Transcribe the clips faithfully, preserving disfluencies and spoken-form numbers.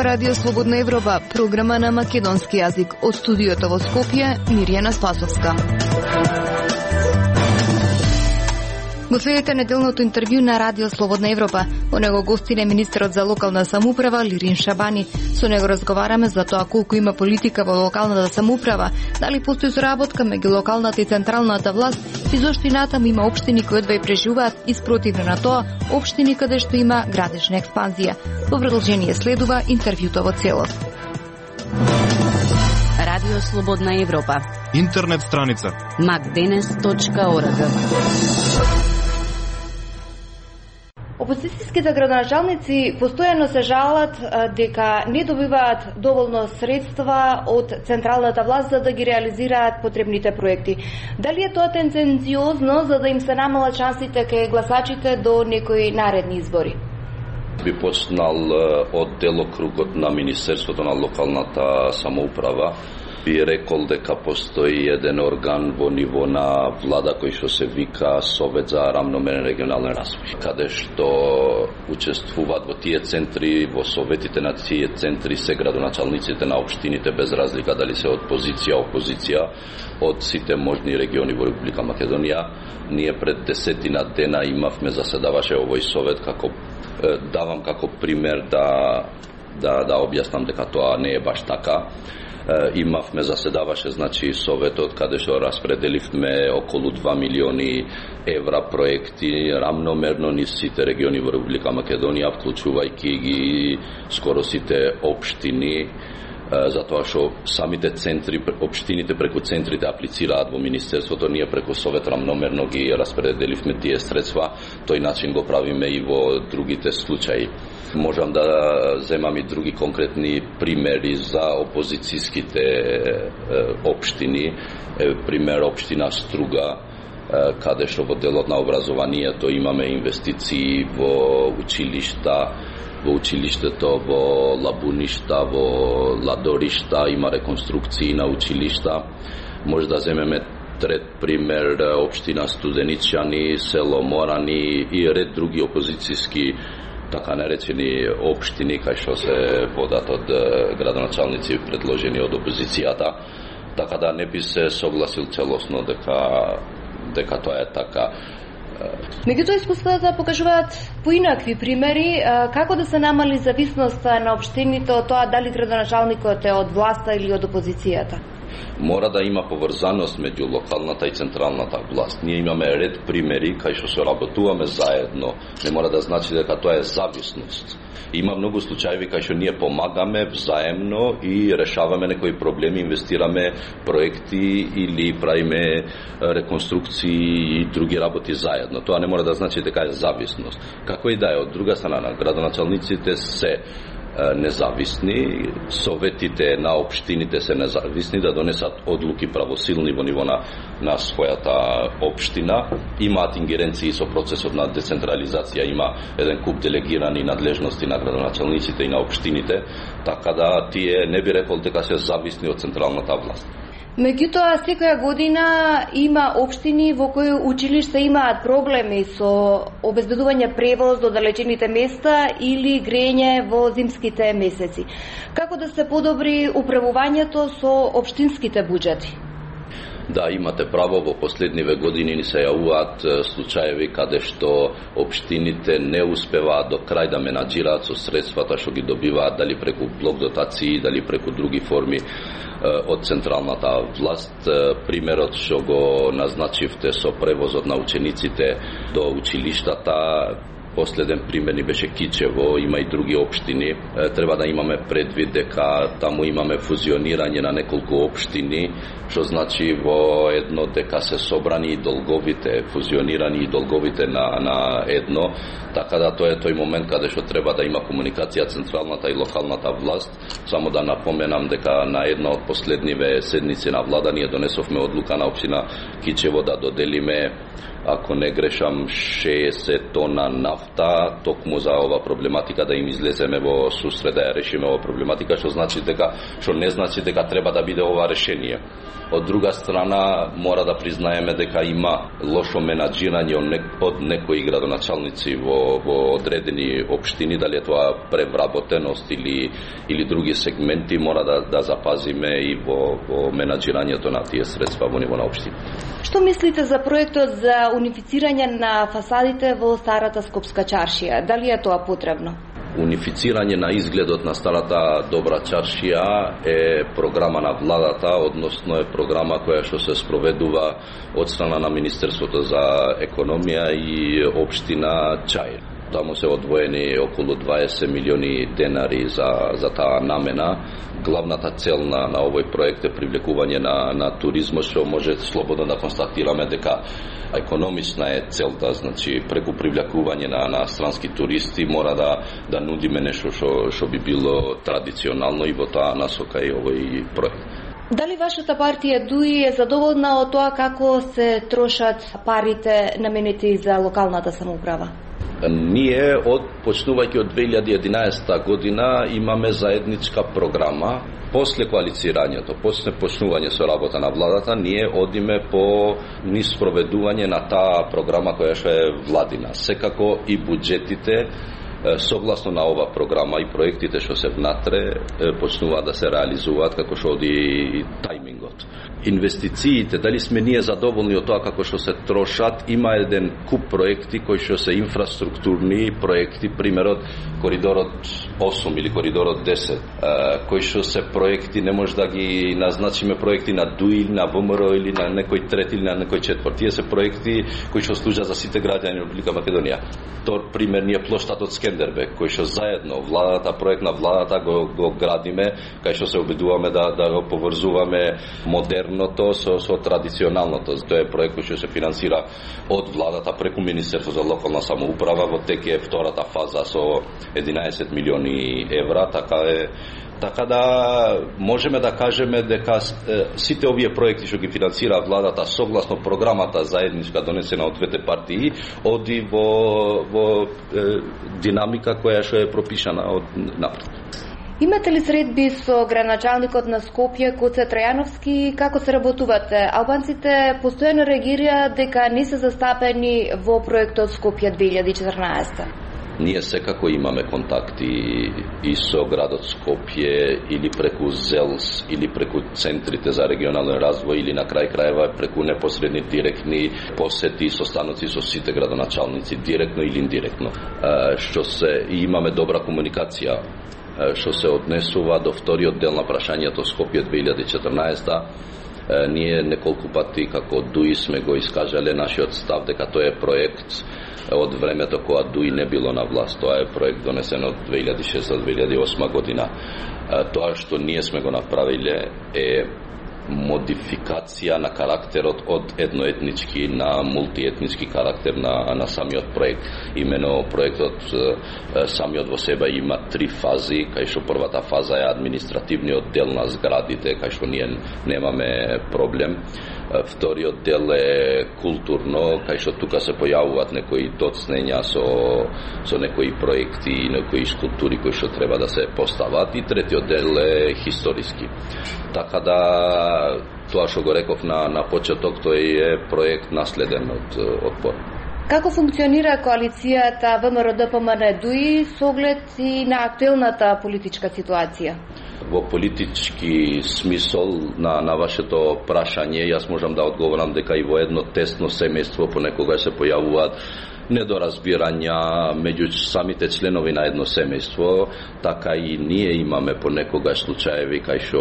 Радио Слободна Европа, програма на македонски јазик. Од студиото во Скопје, Мирјана Спасовска. Го следите неделното интервју на Радио Слободна Европа. Во него гостине министерот за локална самоуправа Лирин Шабани. Со него разговараме за тоа колку има политика во локалната самоуправа, дали постои соработка меѓу локалната и централната власт и зошто и натаму има општини кои едва и преживаат и спротивно на тоа општини каде што има градежна експанзија. Во продолжение следува интервјуто во целост. Радио Слободна Европа. Интернет страница макденес точка орг. Опозицијските градоначалници постојано се жалат дека не добиваат доволно средства од централната власт за да ги реализираат потребните проекти. Дали е тоа тенденциозно за да им се намалат шансите кај гласачите до некои наредни избори? Би почнал од делокругот на Министерството на локалната самоуправа. Би рекол дека постои еден орган во ниво на влада кој што се вика Совет за рамномерен регионален развој, каде што учествуваат во тие центри, во советите на тие центри се градоначалниците на општините без разлика дали се од позиција опозиција од сите можни региони во Република Македонија. Ние пред десетина дена имавме, заседаваше овој совет, како давам како пример да да да објаснам дека тоа не е баш така. Имавме, заседаваше значи советот каде што распределивме околу два милиони евра проекти рамномерно низ сите региони во Република Македонија, вклучувајќи ги скоро сите општини, затоа што самите центри, општините преку центрите аплицираат во Министерството, ние преку Совет рамномерно ги распределивме тие средства, тој начин го правиме и во другите случаи. Можам да земам и други конкретни примери за опозицијските општини. Пример општина Струга, каде што во делот на образованието имаме инвестиции во училишта, во училиштето во Лабуништа, во Ладоришта, има реконструкции на училишта. Може да земеме трет пример општина Студеничани, село Морани и ред други опозицијски така наречени општини кај што се водат од градоначалници предложени од опозицијата, така да не би се согласил целосно дека дека тоа е така. Меѓутоа искуствата покажуваат поинакви примери како да се намали зависноста на општините од тоа дали градоначалникот е од власта или од опозицијата. Мора да има поврзаност меѓу локалната и централната власт. Ние имаме ред примери кај што соработуваме заедно. Не мора да значи дека тоа е зависност. Има многу случаи кај што ние помагаме взаемно и решаваме некои проблеми, инвестираме проекти или правиме реконструкции и други работи заедно. Тоа не мора да значи дека е зависност. Како и да е, од друга страна, градоначалниците се независни, советите на општините се независни да донесат одлуки правосилни во ниво на, на својата општина. Имаат ингеренции со процесот на децентрализација, има еден куп делегирани надлежности на градоначалниците и на општините, така да тие не би рекол дека се зависни од централната власт. Меѓутоа, секоја година има општини во кои училишта имаат проблеми со обезбедување превоз до далечените места или грење во зимските месеци. Како да се подобри управувањето со општинските буџети? Да, имате право, во последниве години ни се јавуваат случаеви каде што општините не успеваат до крај да менаџираат со средствата што ги добиваат, дали преку блок дотации, дали преку други форми од централната власт. Примерот што го назначивте со превозот на учениците до училиштата, последен пример ни беше Кичево, има и други општини. Треба да имаме предвид дека таму имаме фузионирање на неколку општини, што значи во едно дека се собрани и долговите, фузионирани и долговите на, на едно, така да тоа е тој момент каде што треба да има комуникација централната и локалната власт. Само да напоменам дека на една од последниве седници на влада ние донесовме одлука на општина Кичево да доделиме, ако не грешам, шеесет тона нафта нафта токму за ова проблематика да им излеземе во сусрет да ја решиме ова проблематика, што значи дека што не значи дека треба да биде ова решение. Од друга страна мора да признаеме дека има лошо менаџирање од некои градоначалници во, во одредени општини, дали е тоа превработеност или или други сегменти, мора да да запазиме и во, во менаџирањето на тие средства во ниво на општини. Што мислите за проектот за унифицирање на фасадите во старата Скопска чаршија? Дали е тоа потребно? Унифицирање на изгледот на старата добра чаршија е програма на владата, односно е програма која што се спроведува од страна на Министерството за економија и општина Чаир. Таму се одвоени околу дваесет милиони денари за, за таа намена. Главната цел на, на овој проект е привлекување на, на туризмот, што може слободно да констатираме дека економична е целта, значи преку привлекување на, на странски туристи мора да, да нудиме нешто што, што би било традиционално и во таа насока и овој проект. Дали вашата партија ДУИ е задоволна од тоа како се трошат парите наменети за локалната самоуправа? Ние од почнувајќи од две илјади и единаесета година имаме заедничка програма. После коалицирањето, после почнување со работа на владата, ние одиме по низ спроведување на таа програма која што е владина. Секако и буџетите согласно на ова програма и проектите што се внатре почнуваат да се реализуваат како што оди тајмингот. Инвестициите, дали сме ние задоволни од тоа како што се трошат, има еден куп проекти кои што се инфраструктурни проекти, примерот коридорот осум или коридорот десет, кои што се проекти не може да ги назначиме проекти на ДУИ или на ВМРО или на некој трет или на некој четврт. Тие се проекти кои што служат за сите граѓани на Република Македонија. Тор пример ни е плоштадот Скендербек, кој што заедно владата, проект на владата го, го градиме, кај што се обидуваме да, да го поврзуваме модерното со, со традиционалното. Тоа е проект кој што се финансира од владата преку Министерство за локална самоуправа, во тек е втората фаза со единаесет милиони евра, така е. Така да можеме да кажеме дека е, сите овие проекти што ги финансира владата согласно програмата заедничка донесена од двете партии оди во, во е, динамика која што е пропишана од напред. Имате ли средби со градоначалникот на Скопје, Гоце Трајановски, како се работувате? Албанците постојано реагираат дека не се застапени во проектот Скопје две илјади и четрнаесета. Ние секако имаме контакти и со градот Скопје или преку ЗЕЛС или преку центрите за регионален развој или на крај крајва преку непосредни директни посети и состаноци со сите градоначалници, директно или индиректно. Што се и имаме добра комуникација. Што се однесува до вториот дел на прашањето Скопје две илјади и четрнаесета, ние неколку пати како ДУИ сме го искажале нашиот став дека тоа е проект од времето кога ДУИ не било на власт. Тоа е проект донесен од две илјади и шеста до две илјади и осма година. Тоа што ние сме го направиле е модификација на карактерот од едноетнички на мултиетнички карактер на, на самиот проект. Имено проектот самиот во себе има три фази, кај што првата фаза е административниот дел на зградите, кај што ние немаме проблем. Вториот дел е културно, кај што тука се појавуваат некои доцнења со, со некои проекти и некои скулптури кои што треба да се постават. И третиот дел е историски. Така да тоа што го реков на, на почеток, тој е проект наследен од, од ПОР. Како функционира коалицијата ВМРО-ДПМН-ДУИ со оглед и на актуелната политичка ситуација? Во политички смисол на, на вашето прашање, јас можам да одговорам дека и во едно тесно семејство понекога се појавуваат недоразбирања меѓу самите членови на едно семејство, така и ние имаме понекогаш случаеви кај што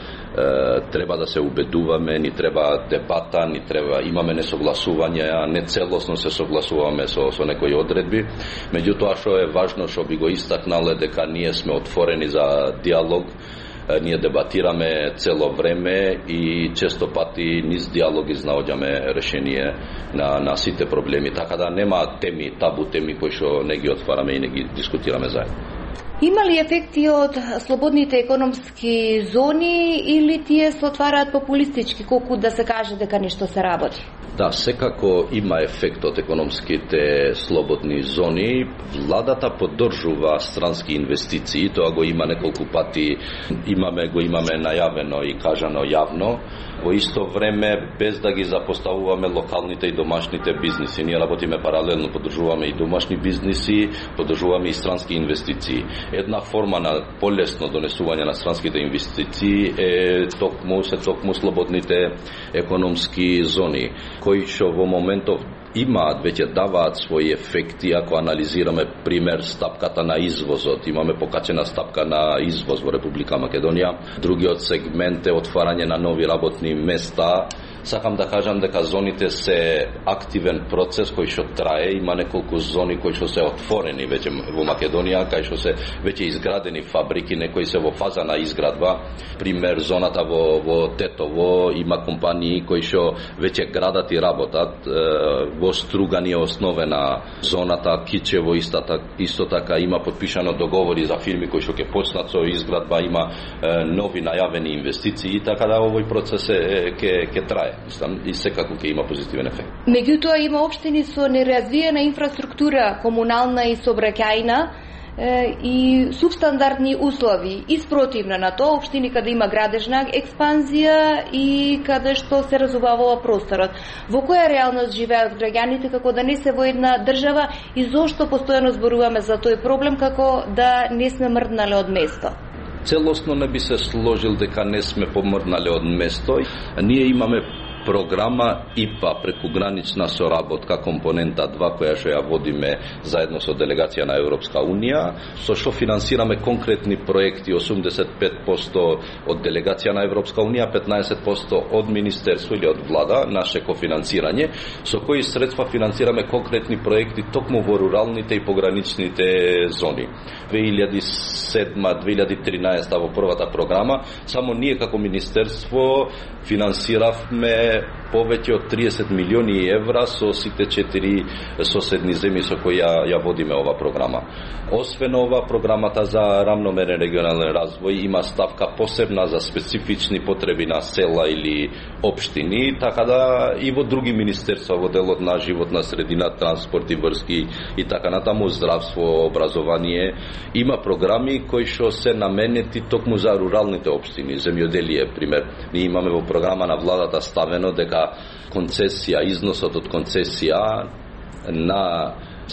е, треба да се убедуваме, ни треба дебата, ни треба имаме несогласувања, не целосно се согласуваме со со некои одредби. Меѓутоа што е важно, што би го истакнале, дека ние сме отворени за диалог. Ние дебатираме цело време и често пати низ диалог изнаоѓаме решение на, на сите проблеми, така да нема теми, табу теми кои што не ги отвараме и не ги дискутираме заедно. Има ли ефекти од слободните економски зони или тие се отвараат популистички, колку да се каже дека нешто се работи? Да, секако има ефект од економските слободни зони. Владата поддржува странски инвестиции, тоа го има неколку пати, имаме го имаме најавено и кажано јавно. Во исто време, без да ги запоставуваме локалните и домашните бизниси. Ние работиме паралелно, поддржуваме и домашни бизниси, поддржуваме и странски инвестиции. Една форма на полесно донесување на странските инвестиции е токму се токму слободните економски зони, кои што во моментов имаат, веќе даваат своји ефекти. Ако анализираме пример стапката на извозот, имаме покачена стапка на извоз во Република Македонија. Другиот сегмент е отварање на нови работни места. Сакам да кажам дека зоните се активен процес кој што трае. Има неколку зони кои што се отворени веќе во Македонија, кај што се веќе изградени фабрики, некои се во фаза на изградба. Пример, зоната во, во Тетово има компании кои што веќе градат и работат. Во Струган е основена зоната, Кичево исто така, исто така има подпишано договори за фирми кои што ќе почнат со изградба, има е, нови најавени инвестиции, така да овој процес е ќе ќе трае. Мислам, и секако ќе има позитивен ефект. Меѓутоа има општини со неразвиена инфраструктура, комунална и сообраќајна, и субстандардни услови. И спротивно на тоа, општини каде има градежна експанзија и каде што се разувава просторот. Во која реалност живеат граѓаните, како да не се во една држава и зошто постојано зборуваме за тој проблем, како да не сме мрднале од место? Целосно не би се сложил дека не сме помрднале од место. Ние имаме програма И П А, прекугранична соработка, компонента два, која што ја водиме заедно со делегација на Европска Унија, со што финансираме конкретни проекти, осумдесет и пет проценти од делегација на Европска Унија, петнаесет проценти од Министерство или од влада, наше кофинансирање, со кои средства финансираме конкретни проекти токму во руралните и пограничните зони. две илјади и седма - две илјади и тринаесета во првата програма, само ние како Министерство финансиравме повеќе од триесет милиони евра со сите четири соседни земји со кои ја, ја водиме ова програма. Освен ова, програмата за рамномерен регионален развој има ставка посебна за специфични потреби на села или општини, така да и во други министерства во делот на животна средина, транспорт и врски и така натаму, здравство, образование, има програми кои што се наменети токму за руралните општини, земјоделие, пример. Ние имаме во програма на владата ставено дека концесија, износот од концесија на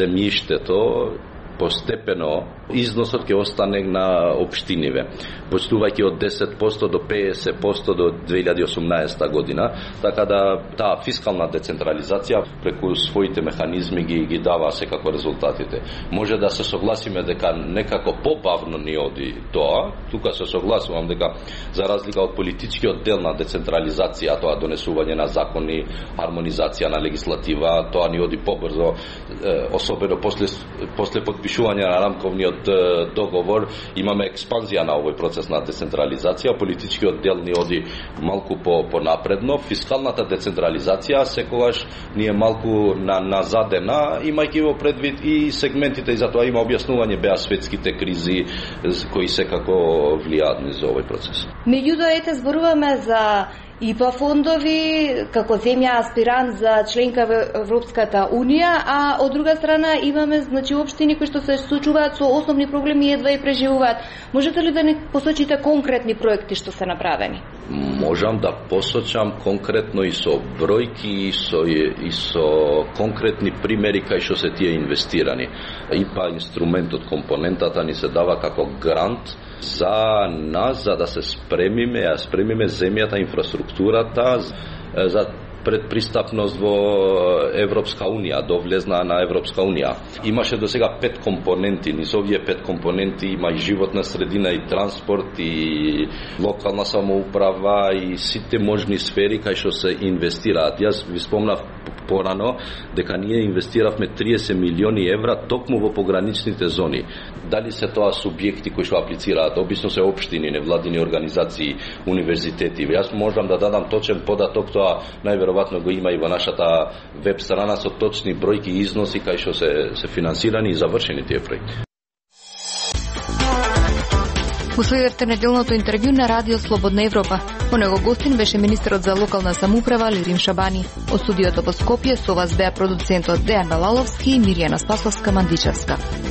земјиштето постепено износот ќе остане на општиниве, почнувајќи од десет проценти до педесет проценти до две илјади и осумнаесета година, така да таа фискална децентрализација преку своите механизми ги, ги дава секако резултатите. Може да се согласиме дека некако побавно ни оди тоа, тука се согласувам дека за разлика од политичкиот дел на децентрализација, тоа донесување на закони, хармонизација на легислатива, тоа ни оди побрзо, особено после, после подпишување на рамковниот договор, имаме експанзија на овој процес на децентрализација, политичкиот дел ни оди малку по понапредно, фискалната децентрализација секогаш ни е малку на назадена, имајќи во предвид и сегментите, и затоа има објаснување беа светските кризи кои секако влијаат низ овој процес. Меѓутоа, ете, зборуваме за И П А фондови како земја аспирант за членка во Европската Унија, а од друга страна имаме, значи, општини кои што се случуваат со основни проблеми и едва и преживуваат. Можете ли да не посочите конкретни проекти што се направени? Можам да посочам конкретно и со бројки и со, и со конкретни примери кај што се тие инвестирани. И П А инструментот, компонентата ни се дава како грант за нас, за да се спремиме, а спремиме земјата, инфраструктурата за предпристапност во Европска Унија, до влезна на Европска Унија. Имаше до сега пет компоненти, низ овие пет компоненти има и животна средина, и транспорт, и локална самоуправа, и сите можни сфери кај што се инвестираат. Јас ви спомнав порано дека ние инвестиравме триесет милиони евра токму во пограничните зони. Дали се тоа субјекти кои што аплицираат, обично се општини, невладини организации, универзитети. Јас можам да дадам точен податок, тоа најверојатно го има и во нашата веб страна со точни бројки и износи кај што се се финансирани и завршени тие проекти. Го следевте неделното интервју на Радио Слободна Европа. Во него гостин беше министерот за локална самоуправа Лирин Шабани. Од студиото во Скопје со вас беа продуцентот Дејан Балаловски и Мирјана Спасовска-Мандичевска.